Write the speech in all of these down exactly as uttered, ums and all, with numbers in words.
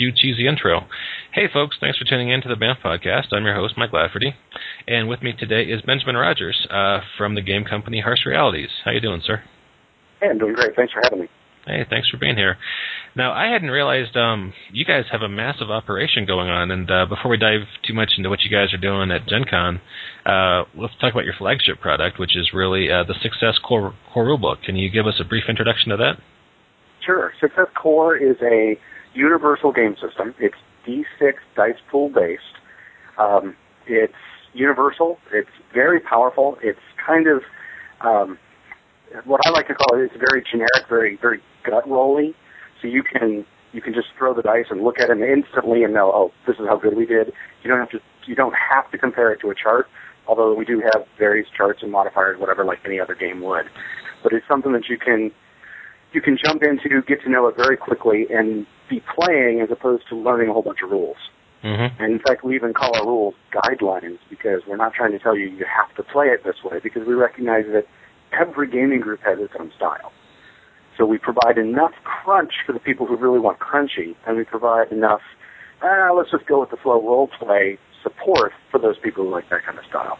You cheesy intro. Hey, folks, thanks for tuning in to the B A M F podcast. I'm your host, Mike Lafferty, and with me today is Benjamin Rogers uh, from the game company Harsh Realities. How you doing, sir? Hey, I'm doing great. Thanks for having me. Hey, thanks for being here. Now, I hadn't realized um, you guys have a massive operation going on, and uh, before we dive too much into what you guys are doing at Gen Con, uh, let's talk about your flagship product, which is really uh, the Success Core, Core Rulebook. Can you give us a brief introduction to that? Sure. Success Core is a universal game system. It's D six dice pool based. Um, it's universal. It's very powerful. It's kind of um, what I like to call it. It's very generic, very very gut rolly. So you can you can just throw the dice and look at them instantly and know, oh, this is how good we did. You don't have to you don't have to compare it to a chart. Although we do have various charts and modifiers, whatever, like any other game would. But it's something that you can you can jump into, get to know it very quickly, and be playing as opposed to learning a whole bunch of rules. Mm-hmm. And in fact, we even call our rules guidelines because we're not trying to tell you you have to play it this way, because we recognize that every gaming group has its own style. So we provide enough crunch for the people who really want crunchy, and we provide enough, ah, let's just go with the flow role play support for those people who like that kind of style.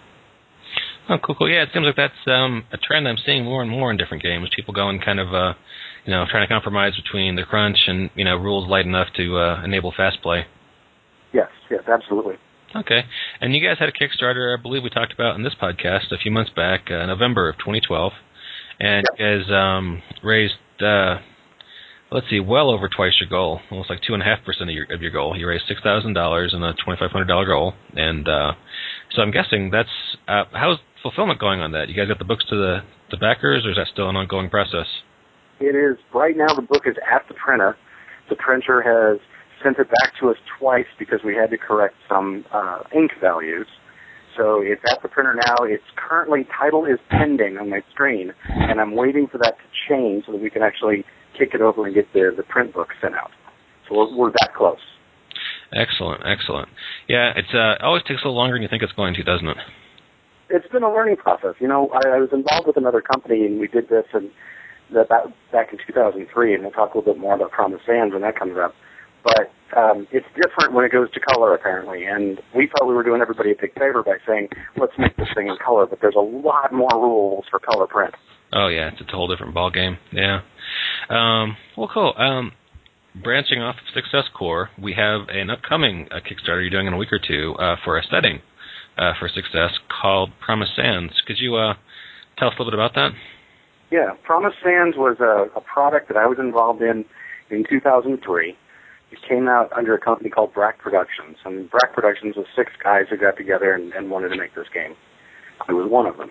Oh, cool, cool. Yeah, it seems like that's um, a trend I'm seeing more and more in different games. People going kind of, uh, you know, trying to compromise between the crunch and, you know, rules light enough to uh, enable fast play. Yes, yes, absolutely. Okay. And you guys had a Kickstarter, I believe we talked about in this podcast a few months back, uh, November of twenty twelve. And yep. you guys um, raised, uh, let's see, well over twice your goal, almost like two point five percent of your, of your goal. You raised six thousand dollars in a twenty-five hundred dollars goal. And uh, so I'm guessing that's, uh, how's fulfillment going on that? You guys got the books to the, the backers, or is that still an ongoing process? It is. Right now the book is at the printer. The printer has sent it back to us twice because we had to correct some uh, ink values. So it's at the printer now. It's currently, title is pending on my screen, and I'm waiting for that to change so that we can actually kick it over and get the, the print book sent out. So we're, we're that close. Excellent, excellent. Yeah, it's uh, always takes a little longer than you think it's going to, doesn't it? It's been a learning process. You know, I, I was involved with another company, and we did this in the, back, back in two thousand three, and we'll talk a little bit more about Promised Sands when that comes up. But um, it's different when it goes to color, apparently, and we thought we were doing everybody a big favor by saying, let's make this thing in color, but there's a lot more rules for color print. Oh, yeah, it's a whole different ballgame, yeah. Um, well, cool. Um, branching off of Success Core, we have an upcoming uh, Kickstarter you're doing in a week or two uh, for a setting uh, for Success called Promised Sands. Could you uh, tell us a little bit about that? Yeah, Promised Sands was a, a product that I was involved in in two thousand three. It came out under a company called Brack Productions, and Brack Productions was six guys who got together and, and wanted to make this game. I was one of them.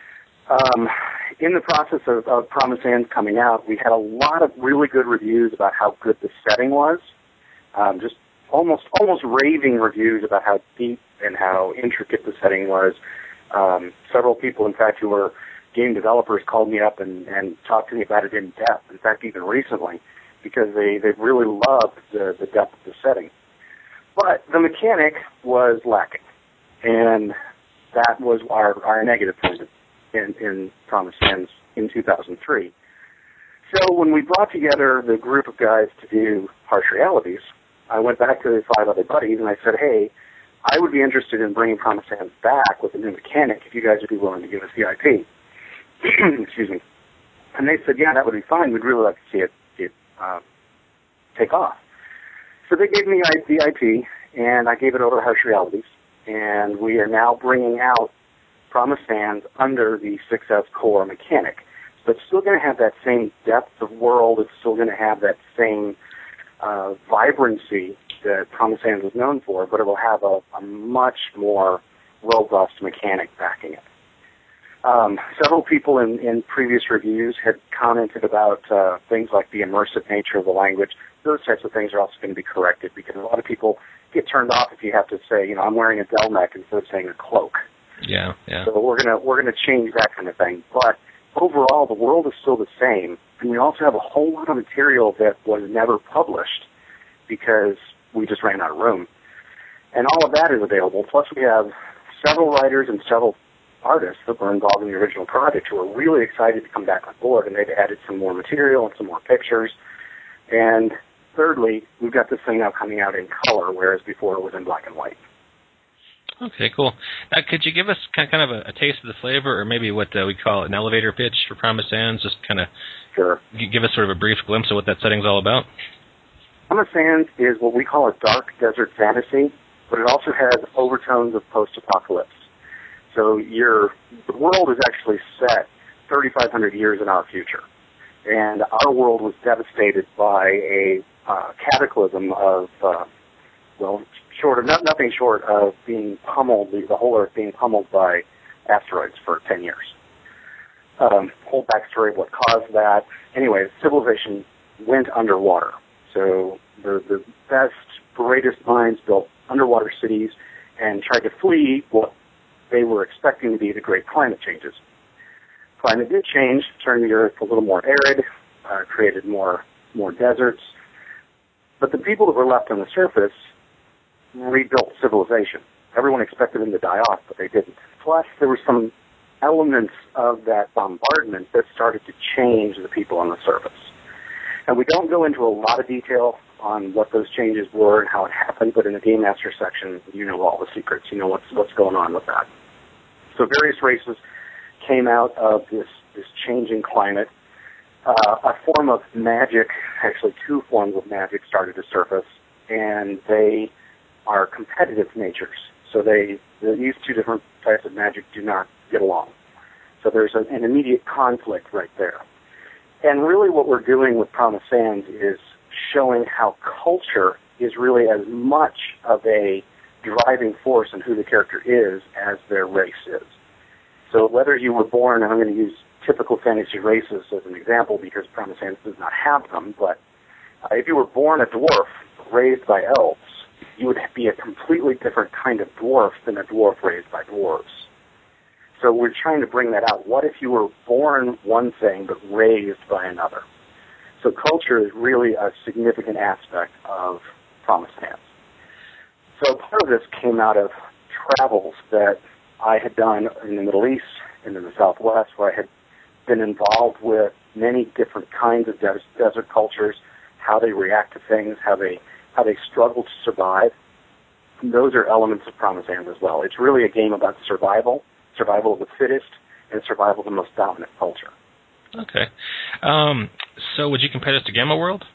Um, in the process of, of Promised Sands coming out, we had a lot of really good reviews about how good the setting was, um, just almost almost raving reviews about how deep and how intricate the setting was. Um, several people, in fact, who were game developers called me up and, and talked to me about it in depth, in fact, even recently, because they, they really loved the, the depth of the setting. But the mechanic was lacking, and that was our, our negative point in, in Promised Sands in two thousand three. So when we brought together the group of guys to do Harsh Realities, I went back to the five other buddies, and I said, hey, I would be interested in bringing Promised Sands back with a new mechanic if you guys would be willing to give us the I P. Excuse me. And they said, yeah, that would be fine. We'd really like to see it, see it uh, take off. So they gave me the I P, and I gave it over to Harsh Realities, and we are now bringing out Promised Sands under the Success Core mechanic. So it's still going to have that same depth of world. It's still going to have that same uh, vibrancy that Promised Sands is known for, but it will have a, a much more robust mechanic backing it. Um, several people in, in previous reviews had commented about uh, things like the immersive nature of the language. Those types of things are also going to be corrected because a lot of people get turned off if you have to say, you know, I'm wearing a Delmec instead of saying a cloak. Yeah, yeah. So we're gonna we're gonna change that kind of thing. But overall, the world is still the same, and we also have a whole lot of material that was never published because we just ran out of room. And all of that is available. Plus, we have several writers and several artists that were involved in the original project who are really excited to come back on board, and they've added some more material and some more pictures. And thirdly, we've got this thing now coming out in color, whereas before it was in black and white. Okay, cool. Now, could you give us kind of a, a taste of the flavor, or maybe what uh, we call an elevator pitch for Promised Sands? Just kind of sure. give us sort of a brief glimpse of what that setting's all about. Promised Sands is what we call a dark desert fantasy, but it also has overtones of post-apocalypse. So your the world is actually set thirty-five hundred years in our future, and our world was devastated by a uh, cataclysm of, uh, well, short of not, nothing short of being pummeled, the, the whole Earth being pummeled by asteroids for ten years. Um, whole backstory of what caused that. Anyway, civilization went underwater. So the, the best, greatest minds built underwater cities and tried to flee what they were expecting to be the great climate changes. Climate did change, turned the Earth a little more arid, uh, created more more deserts. But the people that were left on the surface rebuilt civilization. Everyone expected them to die off, but they didn't. Plus, there were some elements of that bombardment that started to change the people on the surface. And we don't go into a lot of detail on what those changes were and how it happened, but in the Game Master section, you know all the secrets. You know what's what's going on with that. So various races came out of this, this changing climate. Uh, a form of magic, actually two forms of magic started to surface, and they are competitive natures. So they these two different types of magic do not get along. So there's a, an immediate conflict right there. And really what we're doing with Promised Sands is showing how culture is really as much of a driving force in who the character is as their race is. So whether you were born, and I'm going to use typical fantasy races as an example because Promised Sands does not have them, but uh, if you were born a dwarf raised by elves, you would be a completely different kind of dwarf than a dwarf raised by dwarves. So we're trying to bring that out. What if you were born one thing but raised by another? So culture is really a significant aspect of Promised Sands. So part of this came out of travels that I had done in the Middle East and in the Southwest, where I had been involved with many different kinds of des- desert cultures, how they react to things, how they how they struggle to survive. And those are elements of Promised Sands as well. It's really a game about survival, survival of the fittest, and survival of the most dominant culture. Okay. Um, so would you compare this to Gamma World?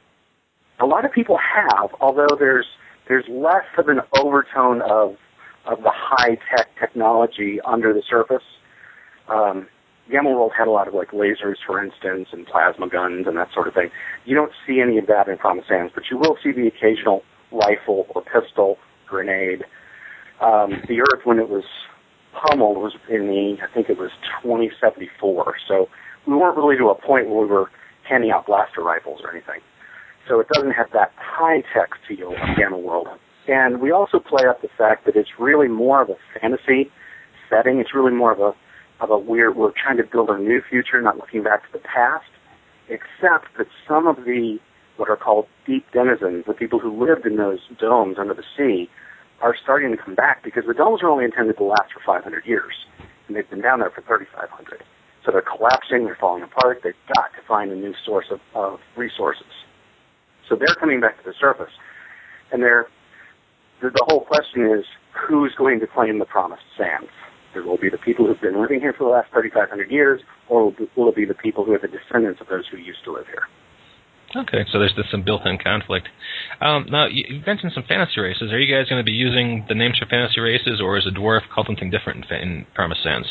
A lot of people have, although there's there's less of an overtone of of the high-tech technology under the surface. Um, Gamma World had a lot of like lasers, for instance, and plasma guns and that sort of thing. You don't see any of that in Promised Sands, but you will see the occasional rifle or pistol, grenade. Um, the Earth, when it was pummeled, was in the, I think it was twenty seventy-four. So we weren't really to a point where we were handing out blaster rifles or anything. So it doesn't have that high-tech feel of Gamma World. And we also play up the fact that it's really more of a fantasy setting. It's really more of a of a weird, we're trying to build a new future, not looking back to the past, except that some of the, what are called deep denizens, the people who lived in those domes under the sea, are starting to come back because the domes were only intended to last for five hundred years, and they've been down there for thirty-five hundred. So they're collapsing, they're falling apart, they've got to find a new source of, of resources. So they're coming back to the surface, and they're, the, the whole question is, who's going to claim the Promised Sands? There will be the people who've been living here for the last thirty-five hundred years, or will it be the people who are the descendants of those who used to live here? Okay, so there's this some built-in conflict. Um, now, you mentioned some fantasy races. Are you guys going to be using the names for fantasy races, or is a dwarf called something different in, in Promised Sands?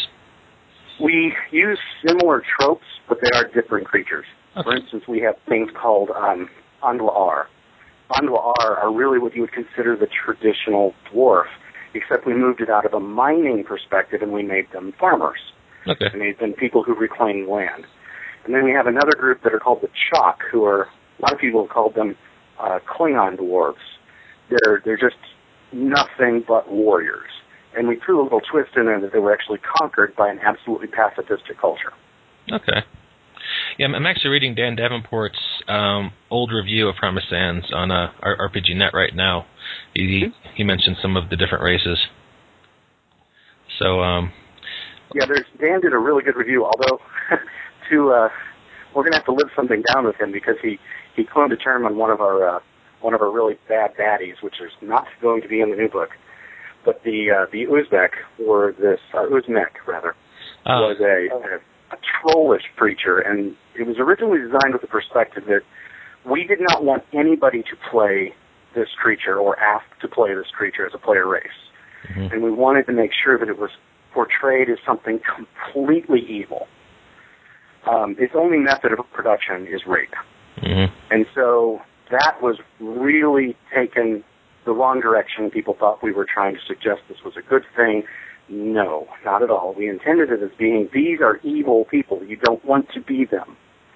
We use similar tropes, but they are different creatures. Okay. For instance, we have things called um, Andwa'ar. Andwa'ar are really what you would consider the traditional dwarf, except we moved it out of a mining perspective and we made them farmers. Okay. We made them people who reclaim land. And then we have another group that are called the Chok, who are, a lot of people have called them uh, Klingon dwarves. They're, they're just nothing but warriors. And we threw a little twist in there that they were actually conquered by an absolutely pacifistic culture. Okay. Yeah, I'm actually reading Dan Davenport's um, old review of Promised Sands on uh, R P G Net right now. He he mentioned some of the different races. So, um, yeah, there's Dan did a really good review. Although, to uh, we're going to have to live something down with him because he he coined a term on one of our uh, one of our really bad baddies, which is not going to be in the new book. But the uh, the Uzbek, or this uh, Uzmek rather, uh, was a, a, a trollish creature, and it was originally designed with the perspective that we did not want anybody to play this creature or ask to play this creature as a player race, mm-hmm. and we wanted to make sure that it was portrayed as something completely evil. Um, its only method of production is rape. Mm-hmm. And so that was really taken the wrong direction. People thought we were trying to suggest this was a good thing. No, not at all. We intended it as being, these are evil people. You don't want to be them.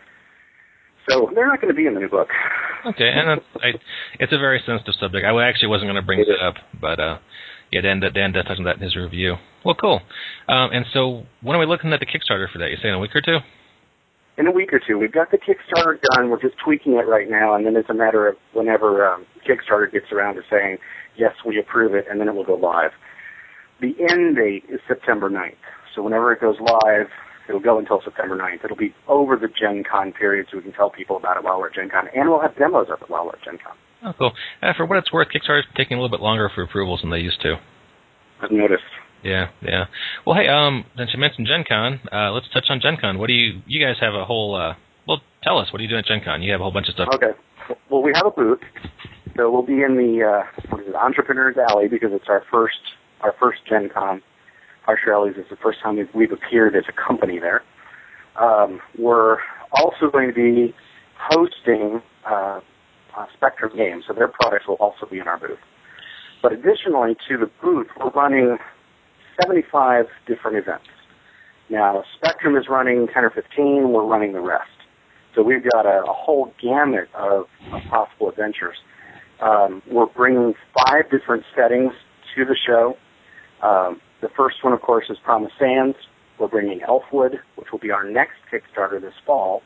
So they're not going to be in the new book. Okay, and it's, I, it's a very sensitive subject. I actually wasn't going to bring it up, but uh, yeah, Dan, Dan does touch on that in his review. Well, cool. Um, and so when are we looking at the Kickstarter for that? You say in a week or two? In a week or two. We've got the Kickstarter done. We're just tweaking it right now, and then it's a matter of whenever um, Kickstarter gets around to saying, yes, we approve it, and then it will go live. The end date is September ninth. So whenever it goes live, it'll go until September ninth. It'll be over the Gen Con period, so we can tell people about it while we're at Gen Con, and we'll have demos of it while we're at Gen Con. Oh, cool. Uh, for what it's worth, Kickstarter's taking a little bit longer for approvals than they used to. I've noticed. Yeah, yeah. Well, hey, um, since you mentioned Gen Con, uh, let's touch on Gen Con. What do you, you guys have a whole, uh, well, tell us, what are you doing at Gen Con? You have a whole bunch of stuff. Okay. Well, we have a booth, so we'll be in the, uh, what is it, Entrepreneurs Alley, because it's our first, our first Gen Con. Harsher Alleys is the first time we've, we've appeared as a company there. Um, we're also going to be hosting uh, uh, Spectrum Games, so their products will also be in our booth. But additionally to the booth, we're running seventy-five different events. Now, Spectrum is running ten or fifteen, we're running the rest. So we've got a, a whole gamut of, of possible adventures. Um, we're bringing five different settings to the show. Um, the first one, of course, is Promised Sands. We're bringing Elfwood, which will be our next Kickstarter this fall.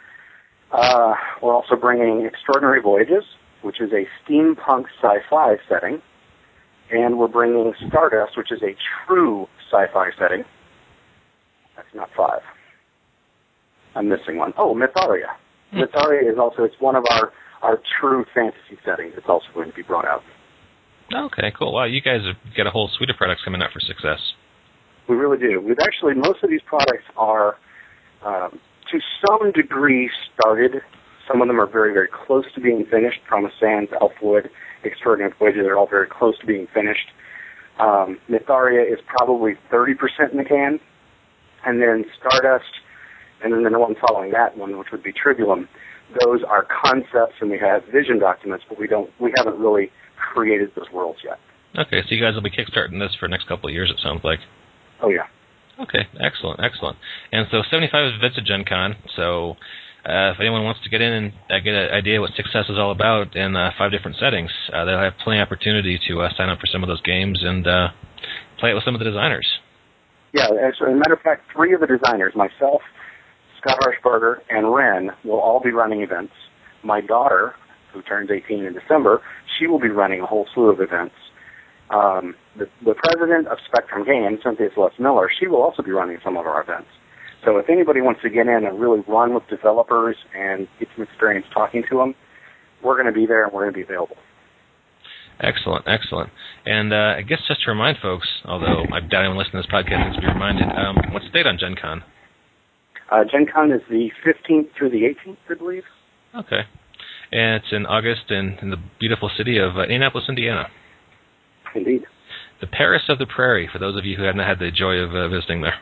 Uh, we're also bringing Extraordinary Voyages, which is a steampunk sci-fi setting. And we're bringing Stardust, which is a true sci-fi setting. That's not five. I'm missing one. Oh, Mytharia. Hmm. Mytharia is also, it's one of our, our true fantasy settings. It's also going to be brought out. Okay, cool. Wow, you guys have got a whole suite of products coming out for success. We really do. We've actually, most of these products are, um, to some degree, started. Some of them are very, very close to being finished. Promised Sands, Elfwood, Extraordinary Voyages are all very close to being finished. Um, Mytharia is probably thirty percent in the can. And then Stardust, and then the one following that one, which would be Tribulum, those are concepts and we have vision documents, but we don't, we haven't really created those worlds yet. Okay, so you guys will be kickstarting this for the next couple of years, it sounds like. Oh, yeah. Okay, excellent, excellent. And so seventy-five events at Gen Con, so uh, if anyone wants to get in and uh, get an idea what success is all about in uh, five different settings, uh, they'll have plenty of opportunity to uh, sign up for some of those games and uh, play it with some of the designers. Yeah, as a matter of fact, three of the designers, myself, Scott Harshbarger, and Ren, will all be running events. My daughter, who turns eighteen in December, she will be running a whole slew of events. Um, the, the president of Spectrum Games, Cynthia Celeste Miller, she will also be running some of our events. So if anybody wants to get in and really run with developers and get some experience talking to them, we're going to be there and we're going to be available. Excellent, excellent. And uh, I guess just to remind folks, although I doubt anyone listening to this podcast needs to be reminded, um, what's the date on Gen Con? Uh, Gen Con is the fifteenth through the eighteenth, I believe. Okay. And it's in August in, in the beautiful city of uh, Indianapolis, Indiana. Indeed. The Paris of the Prairie, for those of you who haven't had the joy of uh, visiting there.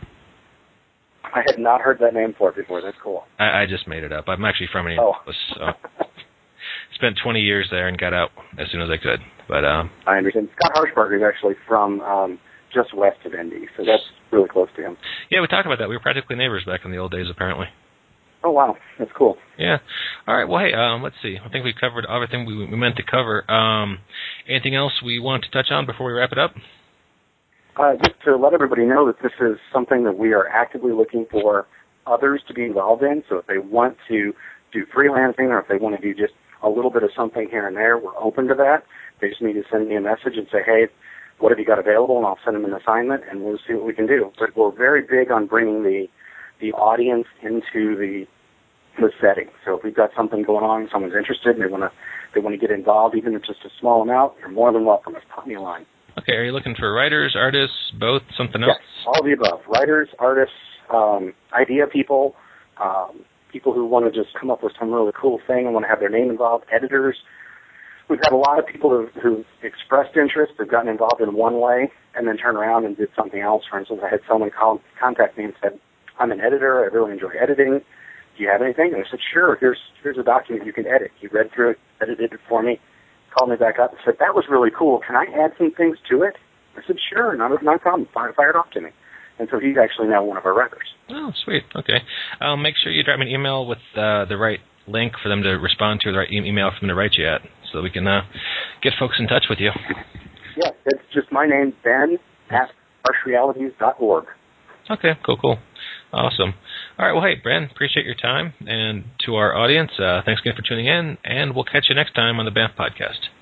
I had not heard that name for it before. That's cool. I, I just made it up. I'm actually from Indianapolis, oh. so spent twenty years there and got out as soon as I could. But um, I understand. Scott Harshbarger is actually from um, just west of Indy, so that's really close to him. Yeah, we talked about that. We were practically neighbors back in the old days, apparently. Oh, wow. That's cool. Yeah. All right. Well, hey, um, let's see. I think we covered everything we, we meant to cover. Um, anything else we want to touch on before we wrap it up? Uh, just to let everybody know that this is something that we are actively looking for others to be involved in. So if they want to do freelancing or if they want to do just a little bit of something here and there, we're open to that. They just need to send me a message and say, hey, what have you got available? And I'll send them an assignment, and we'll see what we can do. But we're very big on bringing the the audience into the the setting. So if we've got something going on, someone's interested, and they want to they want to get involved, even if it's just a small amount, you're more than welcome. Just pop me a line. Okay, are you looking for writers, artists, both, something else? Yes, all of the above. Writers, artists, um, idea people, um, people who want to just come up with some really cool thing and want to have their name involved, editors. We've had a lot of people who've, who've expressed interest, have gotten involved in one way, and then turned around and did something else. For instance, I had someone call, contact me and said, I'm an editor, I really enjoy editing. Do you have anything? And I said, sure, here's here's a document you can edit. He read through it, edited it for me, called me back up and said, that was really cool. Can I add some things to it? I said, sure, not, not a problem. Fire, fire it off to me. And so he's actually now one of our writers. Oh, sweet. Okay. Um, make sure you drop me an email with uh, the right link for them to respond to, the right e- email for them to write you at, so we can uh, get folks in touch with you. Yeah, it's just my name, Ben, at harsh realities dot org. Okay, cool, cool. Awesome. All right, well, hey, Bren, appreciate your time. And to our audience, uh, thanks again for tuning in, and we'll catch you next time on the Banff Podcast.